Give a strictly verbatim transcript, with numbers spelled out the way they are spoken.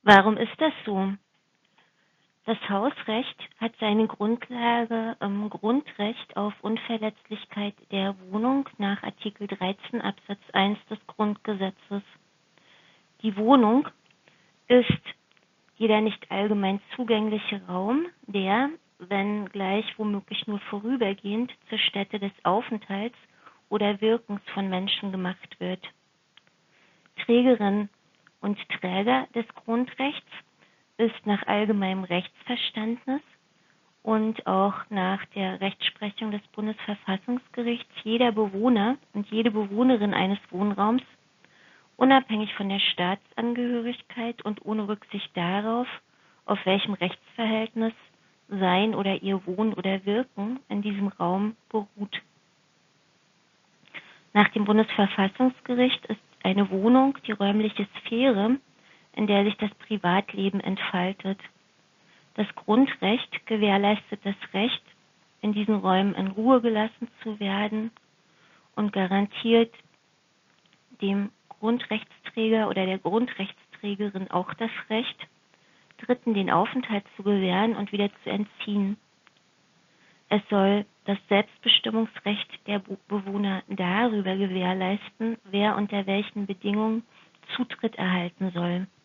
Warum ist das so? Das Hausrecht hat seine Grundlage im Grundrecht auf Unverletzlichkeit der Wohnung nach Artikel dreizehn Absatz eins des Grundgesetzes. Die Wohnung ist jeder nicht allgemein zugängliche Raum, der, wenn gleich womöglich nur vorübergehend, zur Stätte des Aufenthalts oder Wirkens von Menschen gemacht wird. Trägerin und Träger des Grundrechts ist nach allgemeinem Rechtsverständnis und auch nach der Rechtsprechung des Bundesverfassungsgerichts jeder Bewohner und jede Bewohnerin eines Wohnraums, unabhängig von der Staatsangehörigkeit und ohne Rücksicht darauf, auf welchem Rechtsverhältnis sein oder ihr Wohnen oder Wirken in diesem Raum beruht. Nach dem Bundesverfassungsgericht ist eine Wohnung die räumliche Sphäre, in der sich das Privatleben entfaltet. Das Grundrecht gewährleistet das Recht, in diesen Räumen in Ruhe gelassen zu werden und garantiert dem Grundrechtsträger oder der Grundrechtsträgerin auch das Recht, Dritten den Aufenthalt zu gewähren und wieder zu entziehen. Es soll das Selbstbestimmungsrecht der Bewohner darüber gewährleisten, wer unter welchen Bedingungen Zutritt erhalten soll.